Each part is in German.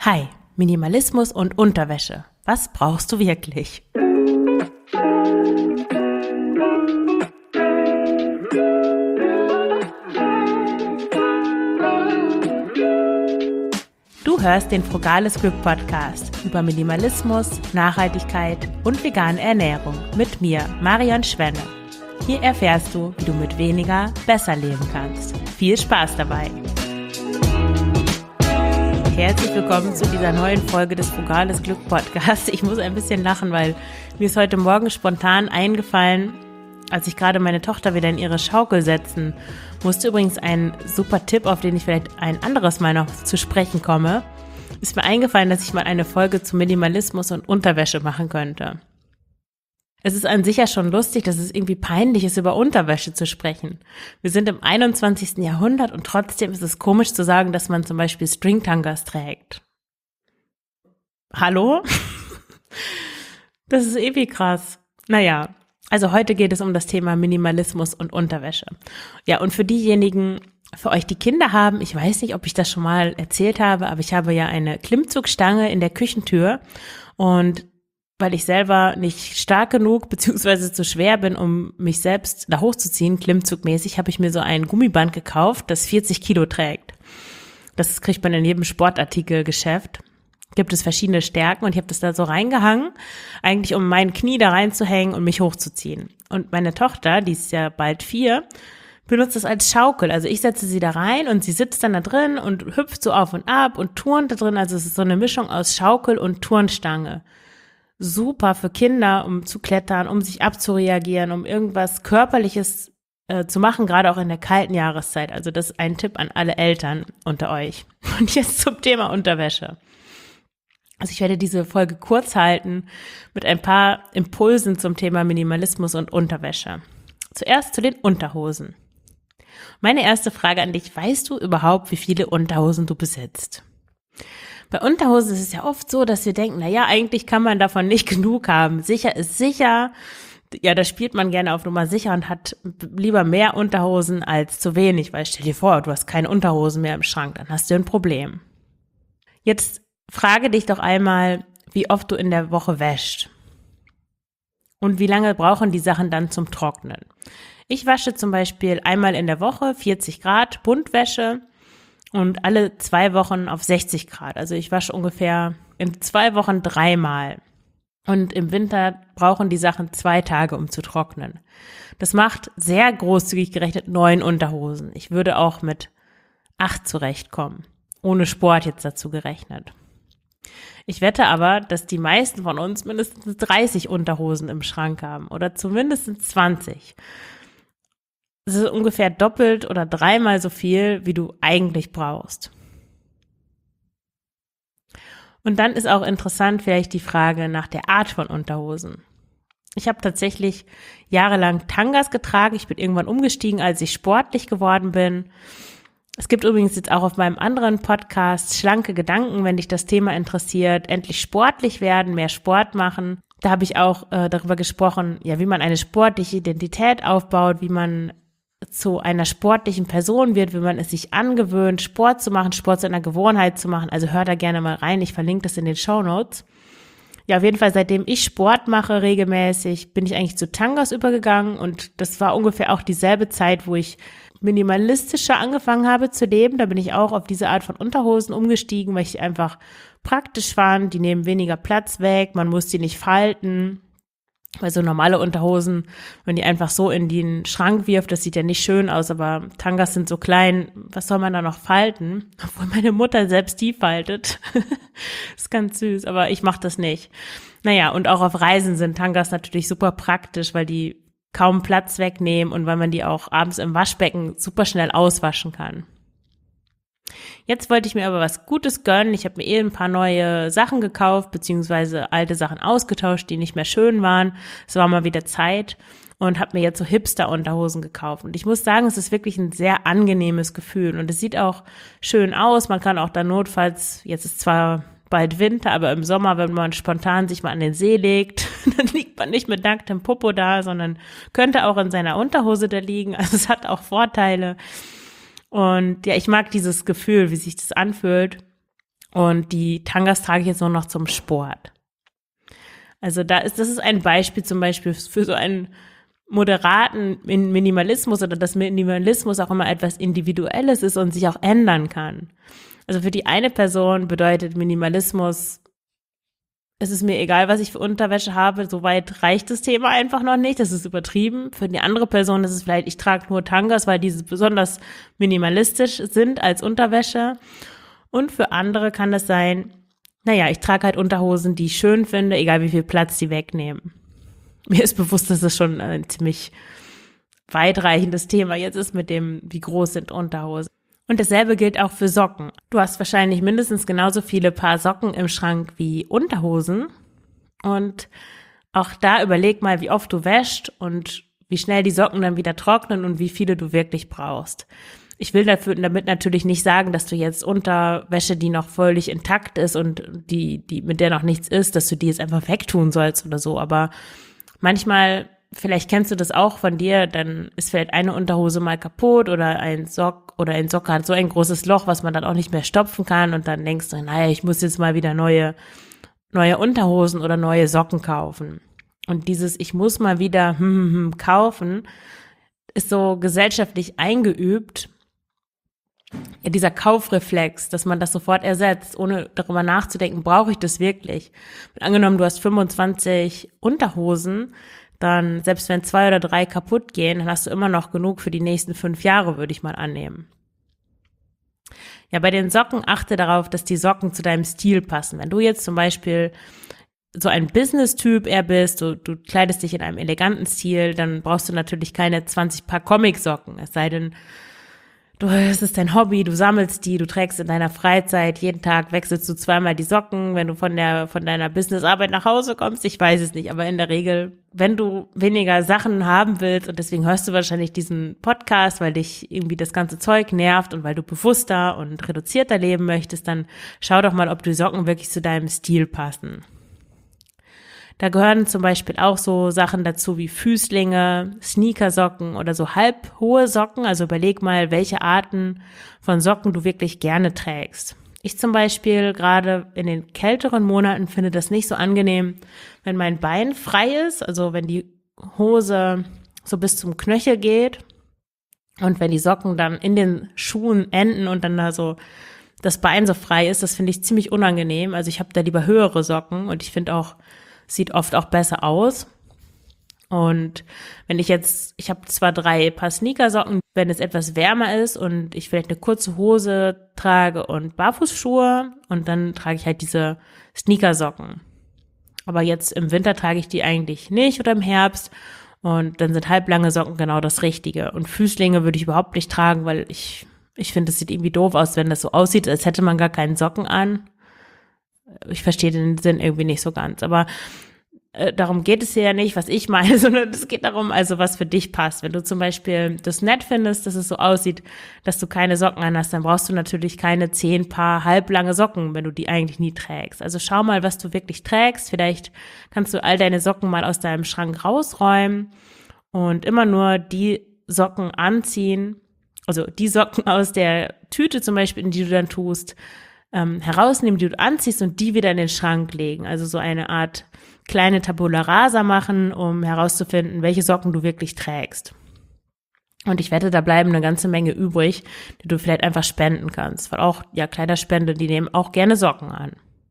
Hi, Minimalismus und Unterwäsche. Was brauchst du wirklich? Du hörst den Frugales Glück Podcast über Minimalismus, Nachhaltigkeit und vegane Ernährung mit mir, Marion Schwenne. Hier erfährst du, wie du mit weniger besser leben kannst. Viel Spaß dabei! Herzlich willkommen zu dieser neuen Folge des Frugales Glück Podcasts. Ich muss ein bisschen lachen, weil mir ist heute Morgen spontan eingefallen, als ich gerade meine Tochter wieder in ihre Schaukel setzen musste. Übrigens ein super Tipp, auf den ich vielleicht ein anderes Mal noch zu sprechen komme. Ist mir eingefallen, dass ich mal eine Folge zu Minimalismus und Unterwäsche machen könnte. Es ist an sich ja schon lustig, dass es irgendwie peinlich ist, über Unterwäsche zu sprechen. Wir sind im 21. Jahrhundert und trotzdem ist es komisch zu sagen, dass man zum Beispiel Stringtangas trägt. Hallo? Das ist irgendwie krass. Naja, also heute geht es um das Thema Minimalismus und Unterwäsche. Ja, und für diejenigen, für euch, die Kinder haben, ich weiß nicht, ob ich das schon mal erzählt habe, aber ich habe ja eine Klimmzugstange in der Küchentür und weil ich selber nicht stark genug beziehungsweise zu schwer bin, um mich selbst da hochzuziehen, klimmzugmäßig, habe ich mir so ein Gummiband gekauft, das 40 Kilo trägt. Das kriegt man in jedem Sportartikelgeschäft. Gibt es verschiedene Stärken und ich habe das da so reingehangen, eigentlich um mein Knie da reinzuhängen und mich hochzuziehen. Und meine Tochter, die ist ja bald 4, benutzt das als Schaukel. Also ich setze sie da rein und sie sitzt dann da drin und hüpft so auf und ab und turnt da drin. Also es ist so eine Mischung aus Schaukel und Turnstange. Super für Kinder, um zu klettern, um sich abzureagieren, um irgendwas Körperliches zu machen, gerade auch in der kalten Jahreszeit. Also das ist ein Tipp an alle Eltern unter euch. Und jetzt zum Thema Unterwäsche. Also ich werde diese Folge kurz halten mit ein paar Impulsen zum Thema Minimalismus und Unterwäsche. Zuerst zu den Unterhosen. Meine erste Frage an dich, weißt du überhaupt, wie viele Unterhosen du besitzt? Bei Unterhosen ist es ja oft so, dass wir denken, naja, eigentlich kann man davon nicht genug haben. Sicher ist sicher. Ja, da spielt man gerne auf Nummer sicher und hat lieber mehr Unterhosen als zu wenig. Weil stell dir vor, du hast keine Unterhosen mehr im Schrank, dann hast du ein Problem. Jetzt frage dich doch einmal, wie oft du in der Woche wäschst. Und wie lange brauchen die Sachen dann zum Trocknen? Ich wasche zum Beispiel einmal in der Woche 40 Grad Buntwäsche. Und alle 2 Wochen auf 60 Grad. Also ich wasche ungefähr in 2 Wochen 3-mal. Und im Winter brauchen die Sachen 2 Tage, um zu trocknen. Das macht sehr großzügig gerechnet 9 Unterhosen. Ich würde auch mit 8 zurechtkommen. Ohne Sport jetzt dazu gerechnet. Ich wette aber, dass die meisten von uns mindestens 30 Unterhosen im Schrank haben. Oder zumindest 20. Es ist ungefähr doppelt oder 3-mal so viel, wie du eigentlich brauchst. Und dann ist auch interessant vielleicht die Frage nach der Art von Unterhosen. Ich habe tatsächlich jahrelang Tangas getragen. Ich bin irgendwann umgestiegen, als ich sportlich geworden bin. Es gibt übrigens jetzt auch auf meinem anderen Podcast Schlanke Gedanken, wenn dich das Thema interessiert. Endlich sportlich werden, mehr Sport machen. Da habe ich auch darüber gesprochen, ja, wie man eine sportliche Identität aufbaut, wie man zu einer sportlichen Person wird, wenn man es sich angewöhnt, Sport zu machen, Sport zu einer Gewohnheit zu machen. Also hör da gerne mal rein, ich verlinke das in den Shownotes. Ja, auf jeden Fall, seitdem ich Sport mache regelmäßig, bin ich eigentlich zu Tangas übergegangen und das war ungefähr auch dieselbe Zeit, wo ich minimalistischer angefangen habe zu leben. Da bin ich auch auf diese Art von Unterhosen umgestiegen, weil ich die einfach praktisch fand. Die nehmen weniger Platz weg, man muss die nicht falten. Weil so normale Unterhosen, wenn die einfach so in den Schrank wirft, das sieht ja nicht schön aus, aber Tangas sind so klein, was soll man da noch falten? Obwohl meine Mutter selbst die faltet. Ist ganz süß, aber ich mache das nicht. Naja, und auch auf Reisen sind Tangas natürlich super praktisch, weil die kaum Platz wegnehmen und weil man die auch abends im Waschbecken super schnell auswaschen kann. Jetzt wollte ich mir aber was Gutes gönnen. Ich habe mir ein paar neue Sachen gekauft, beziehungsweise alte Sachen ausgetauscht, die nicht mehr schön waren. Es war mal wieder Zeit und habe mir jetzt so Hipster-Unterhosen gekauft. Und ich muss sagen, es ist wirklich ein sehr angenehmes Gefühl und es sieht auch schön aus. Man kann auch dann notfalls, jetzt ist zwar bald Winter, aber im Sommer, wenn man spontan sich mal an den See legt, dann liegt man nicht mit nacktem Popo da, sondern könnte auch in seiner Unterhose da liegen. Also es hat auch Vorteile. Und ja, ich mag dieses Gefühl, wie sich das anfühlt. Und die Tangas trage ich jetzt nur noch zum Sport. Also das ist ein Beispiel zum Beispiel für so einen moderaten Minimalismus oder dass Minimalismus auch immer etwas Individuelles ist und sich auch ändern kann. Also für die eine Person bedeutet Minimalismus, es ist mir egal, was ich für Unterwäsche habe, soweit reicht das Thema einfach noch nicht, das ist übertrieben. Für die andere Person ist es vielleicht, ich trage nur Tangas, weil diese besonders minimalistisch sind als Unterwäsche. Und für andere kann es sein, naja, ich trage halt Unterhosen, die ich schön finde, egal wie viel Platz die wegnehmen. Mir ist bewusst, dass das schon ein ziemlich weitreichendes Thema jetzt ist mit dem, wie groß sind Unterhosen. Und dasselbe gilt auch für Socken. Du hast wahrscheinlich mindestens genauso viele Paar Socken im Schrank wie Unterhosen. Und auch da überleg mal, wie oft du wäschst und wie schnell die Socken dann wieder trocknen und wie viele du wirklich brauchst. Ich will damit natürlich nicht sagen, dass du jetzt Unterwäsche, die noch völlig intakt ist und die mit der noch nichts ist, dass du die jetzt einfach wegtun sollst oder so. Aber manchmal, vielleicht kennst du das auch von dir, dann ist vielleicht eine Unterhose mal kaputt oder ein Sock hat so ein großes Loch, was man dann auch nicht mehr stopfen kann und dann denkst du, naja, ich muss jetzt mal wieder neue Unterhosen oder neue Socken kaufen. Und dieses ich muss mal wieder kaufen ist so gesellschaftlich eingeübt. Ja, dieser Kaufreflex, dass man das sofort ersetzt, ohne darüber nachzudenken, brauche ich das wirklich? Und angenommen, du hast 25 Unterhosen, dann, selbst wenn 2 oder 3 kaputt gehen, dann hast du immer noch genug für die nächsten 5 Jahre, würde ich mal annehmen. Ja, bei den Socken achte darauf, dass die Socken zu deinem Stil passen. Wenn du jetzt zum Beispiel so ein Business-Typ eher bist, du kleidest dich in einem eleganten Stil, dann brauchst du natürlich keine 20 Paar Comic-Socken, es sei denn, es ist dein Hobby, du sammelst die, du trägst in deiner Freizeit, jeden Tag wechselst du 2-mal die Socken, wenn du von deiner Businessarbeit nach Hause kommst, ich weiß es nicht, aber in der Regel, wenn du weniger Sachen haben willst und deswegen hörst du wahrscheinlich diesen Podcast, weil dich irgendwie das ganze Zeug nervt und weil du bewusster und reduzierter leben möchtest, dann schau doch mal, ob die Socken wirklich zu deinem Stil passen. Da gehören zum Beispiel auch so Sachen dazu wie Füßlinge, Sneakersocken oder so halbhohe Socken. Also überleg mal, welche Arten von Socken du wirklich gerne trägst. Ich zum Beispiel gerade in den kälteren Monaten finde das nicht so angenehm, wenn mein Bein frei ist, also wenn die Hose so bis zum Knöchel geht und wenn die Socken dann in den Schuhen enden und dann da so das Bein so frei ist, das finde ich ziemlich unangenehm. Also ich habe da lieber höhere Socken und ich finde auch, sieht oft auch besser aus. Und wenn ich habe zwar 3 Paar Sneakersocken, wenn es etwas wärmer ist und ich vielleicht eine kurze Hose trage und Barfußschuhe und dann trage ich halt diese Sneakersocken. Aber jetzt im Winter trage ich die eigentlich nicht oder im Herbst und dann sind halblange Socken genau das Richtige. Und Füßlinge würde ich überhaupt nicht tragen, weil ich finde, es sieht irgendwie doof aus, wenn das so aussieht, als hätte man gar keinen Socken an. Ich verstehe den Sinn irgendwie nicht so ganz, aber darum geht es hier ja nicht, was ich meine, sondern es geht darum, also was für dich passt. Wenn du zum Beispiel das nett findest, dass es so aussieht, dass du keine Socken an hast, dann brauchst du natürlich keine 10 Paar halblange Socken, wenn du die eigentlich nie trägst. Also schau mal, was du wirklich trägst. Vielleicht kannst du all deine Socken mal aus deinem Schrank rausräumen und immer nur die Socken anziehen, also die Socken aus der Tüte zum Beispiel, in die du dann tust, herausnehmen, die du anziehst und die wieder in den Schrank legen. Also so eine Art kleine Tabula Rasa machen, um herauszufinden, welche Socken du wirklich trägst. Und ich wette, da bleiben eine ganze Menge übrig, die du vielleicht einfach spenden kannst. Weil auch, ja, Kleiderspende, die nehmen auch gerne Socken an.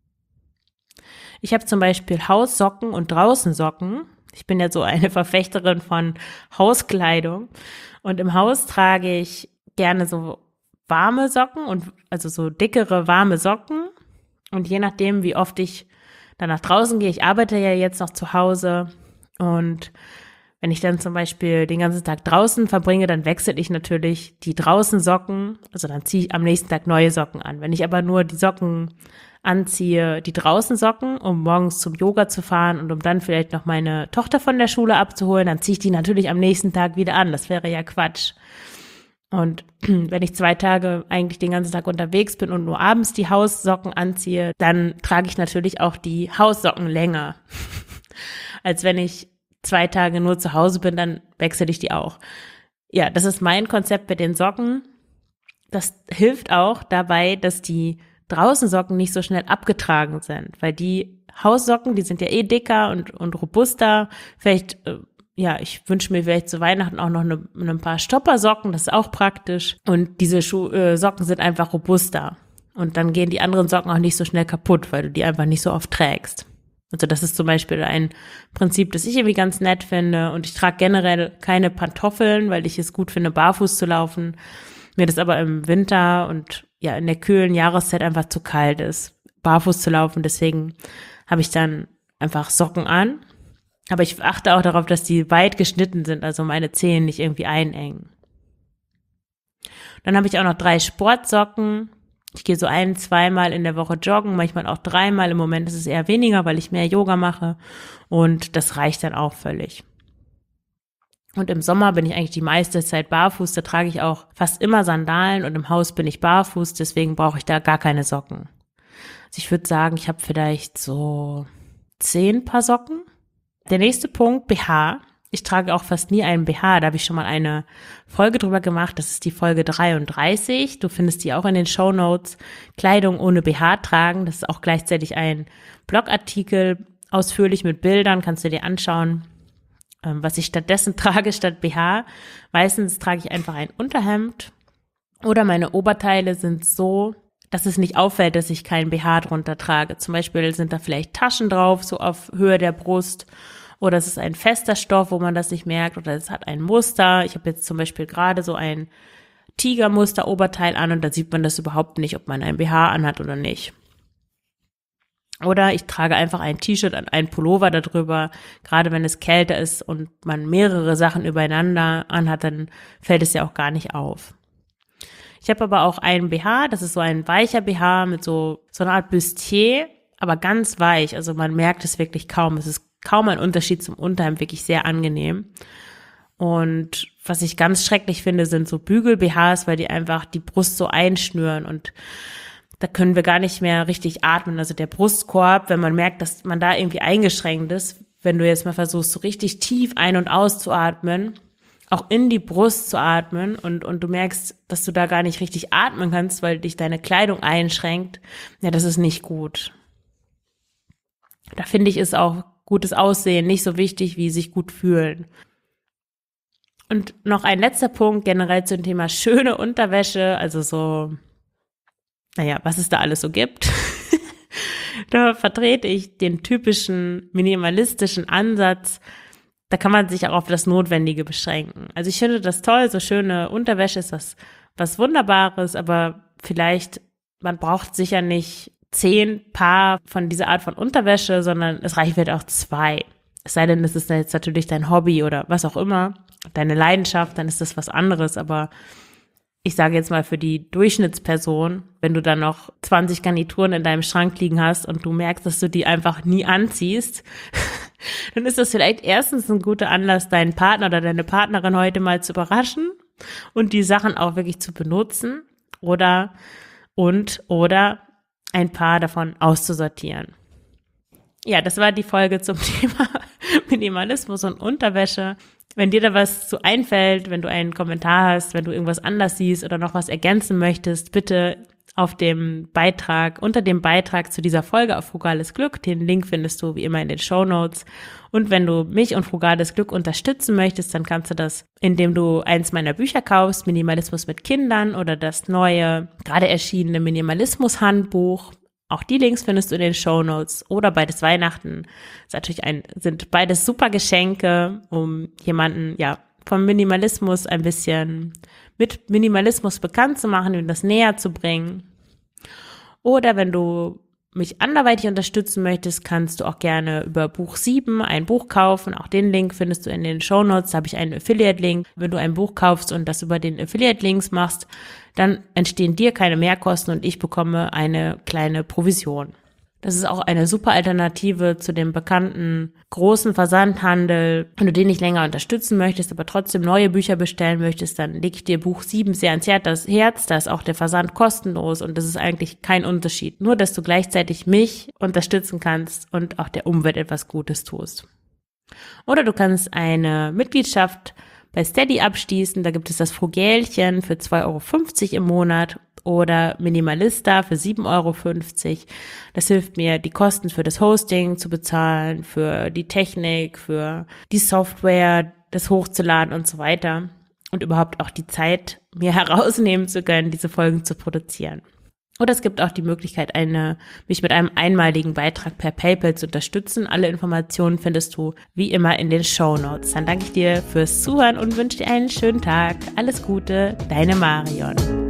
Ich habe zum Beispiel Haussocken und Draußensocken. Ich bin ja so eine Verfechterin von Hauskleidung. Und im Haus trage ich gerne so warme Socken und also so dickere, warme Socken. Und je nachdem, wie oft ich dann nach draußen gehe, ich arbeite ja jetzt noch zu Hause und wenn ich dann zum Beispiel den ganzen Tag draußen verbringe, dann wechsle ich natürlich die Draußensocken, also dann ziehe ich am nächsten Tag neue Socken an. Wenn ich aber nur die Socken anziehe, die Draußensocken, um morgens zum Yoga zu fahren und um dann vielleicht noch meine Tochter von der Schule abzuholen, dann ziehe ich die natürlich am nächsten Tag wieder an. Das wäre ja Quatsch. Und wenn ich 2 Tage eigentlich den ganzen Tag unterwegs bin und nur abends die Haussocken anziehe, dann trage ich natürlich auch die Haussocken länger. Als wenn ich 2 Tage nur zu Hause bin, dann wechsle ich die auch. Ja, das ist mein Konzept mit den Socken. Das hilft auch dabei, dass die Draußensocken nicht so schnell abgetragen sind, weil die Haussocken, die sind ja eh dicker und robuster. Vielleicht, ich wünsche mir vielleicht zu Weihnachten auch noch ein paar Stoppersocken, das ist auch praktisch. Und diese Socken sind einfach robuster. Und dann gehen die anderen Socken auch nicht so schnell kaputt, weil du die einfach nicht so oft trägst. Also das ist zum Beispiel ein Prinzip, das ich irgendwie ganz nett finde. Und ich trage generell keine Pantoffeln, weil ich es gut finde, barfuß zu laufen. Mir das aber im Winter und ja in der kühlen Jahreszeit einfach zu kalt ist, barfuß zu laufen. Deswegen habe ich dann einfach Socken an. Aber ich achte auch darauf, dass die weit geschnitten sind, also meine Zehen nicht irgendwie einengen. Dann habe ich auch noch 3 Sportsocken. Ich gehe so 1-2 Mal in der Woche joggen, manchmal auch 3 Mal. Im Moment ist es eher weniger, weil ich mehr Yoga mache. Und das reicht dann auch völlig. Und im Sommer bin ich eigentlich die meiste Zeit barfuß. Da trage ich auch fast immer Sandalen und im Haus bin ich barfuß. Deswegen brauche ich da gar keine Socken. Also ich würde sagen, ich habe vielleicht so 10 Paar Socken. Der nächste Punkt, BH. Ich trage auch fast nie einen BH. Da habe ich schon mal eine Folge drüber gemacht. Das ist die Folge 33. Du findest die auch in den Shownotes. Kleidung ohne BH tragen. Das ist auch gleichzeitig ein Blogartikel, ausführlich mit Bildern. Kannst du dir anschauen, was ich stattdessen trage statt BH. Meistens trage ich einfach ein Unterhemd oder meine Oberteile sind so, dass es nicht auffällt, dass ich keinen BH drunter trage. Zum Beispiel sind da vielleicht Taschen drauf, so auf Höhe der Brust, oder es ist ein fester Stoff, wo man das nicht merkt, oder es hat ein Muster. Ich habe jetzt zum Beispiel gerade so ein Tigermuster-Oberteil an und da sieht man das überhaupt nicht, ob man ein BH anhat oder nicht. Oder ich trage einfach ein T-Shirt und einen Pullover darüber. Gerade wenn es kälter ist und man mehrere Sachen übereinander anhat, dann fällt es ja auch gar nicht auf. Ich habe aber auch einen BH, das ist so ein weicher BH mit so einer Art Bustier, aber ganz weich. Also man merkt es wirklich kaum. Es ist kaum ein Unterschied zum Unterhemd, wirklich sehr angenehm. Und was ich ganz schrecklich finde, sind so Bügel-BHs, weil die einfach die Brust so einschnüren und da können wir gar nicht mehr richtig atmen. Also der Brustkorb, wenn man merkt, dass man da irgendwie eingeschränkt ist, wenn du jetzt mal versuchst, so richtig tief ein- und auszuatmen, auch in die Brust zu atmen und du merkst, dass du da gar nicht richtig atmen kannst, weil dich deine Kleidung einschränkt, ja, das ist nicht gut. Da finde ich, ist auch gutes Aussehen nicht so wichtig, wie sich gut fühlen. Und noch ein letzter Punkt generell zum Thema schöne Unterwäsche, also so, was es da alles so gibt. Da vertrete ich den typischen minimalistischen Ansatz. Da kann man sich auch auf das Notwendige beschränken. Also ich finde das toll, so schöne Unterwäsche ist was Wunderbares, aber vielleicht, man braucht sicher nicht 10 Paar von dieser Art von Unterwäsche, sondern es reicht vielleicht auch 2. Es sei denn, das ist jetzt natürlich dein Hobby oder was auch immer, deine Leidenschaft, dann ist das was anderes, aber ich sage jetzt mal für die Durchschnittsperson, wenn du dann noch 20 Garnituren in deinem Schrank liegen hast und du merkst, dass du die einfach nie anziehst, dann ist das vielleicht erstens ein guter Anlass, deinen Partner oder deine Partnerin heute mal zu überraschen und die Sachen auch wirklich zu benutzen oder ein paar davon auszusortieren. Ja, das war die Folge zum Thema Minimalismus und Unterwäsche. Wenn dir da was zu einfällt, wenn du einen Kommentar hast, wenn du irgendwas anders siehst oder noch was ergänzen möchtest, bitte unter dem Beitrag zu dieser Folge auf Frugales Glück. Den Link findest du wie immer in den Shownotes. Und wenn du mich und Frugales Glück unterstützen möchtest, dann kannst du das, indem du eins meiner Bücher kaufst, Minimalismus mit Kindern oder das neue, gerade erschienene Minimalismus-Handbuch. Auch die Links findest du in den Shownotes oder beides Weihnachten. Sind beides super Geschenke, um jemanden, vom Minimalismus ein bisschen mit Minimalismus bekannt zu machen und das näher zu bringen. Oder wenn du mich anderweitig unterstützen möchtest, kannst du auch gerne über Buch 7 ein Buch kaufen. Auch den Link findest du in den Shownotes. Da habe ich einen Affiliate-Link. Wenn du ein Buch kaufst und das über den Affiliate-Links machst, dann entstehen dir keine Mehrkosten und ich bekomme eine kleine Provision. Das ist auch eine super Alternative zu dem bekannten großen Versandhandel. Wenn du den nicht länger unterstützen möchtest, aber trotzdem neue Bücher bestellen möchtest, dann leg ich dir Buch 7 sehr ans Herz. Da ist auch der Versand kostenlos und das ist eigentlich kein Unterschied. Nur, dass du gleichzeitig mich unterstützen kannst und auch der Umwelt etwas Gutes tust. Oder du kannst eine Mitgliedschaft bei Steady abschließen. Da gibt es das Frugälchen für 2,50 € im Monat. oder Minimalista für 7,50 €. Das hilft mir, die Kosten für das Hosting zu bezahlen, für die Technik, für die Software, das hochzuladen und so weiter. Und überhaupt auch die Zeit mir herausnehmen zu können, diese Folgen zu produzieren. Oder es gibt auch die Möglichkeit, mich mit einem einmaligen Beitrag per PayPal zu unterstützen. Alle Informationen findest du wie immer in den Shownotes. Dann danke ich dir fürs Zuhören und wünsche dir einen schönen Tag. Alles Gute, deine Marion.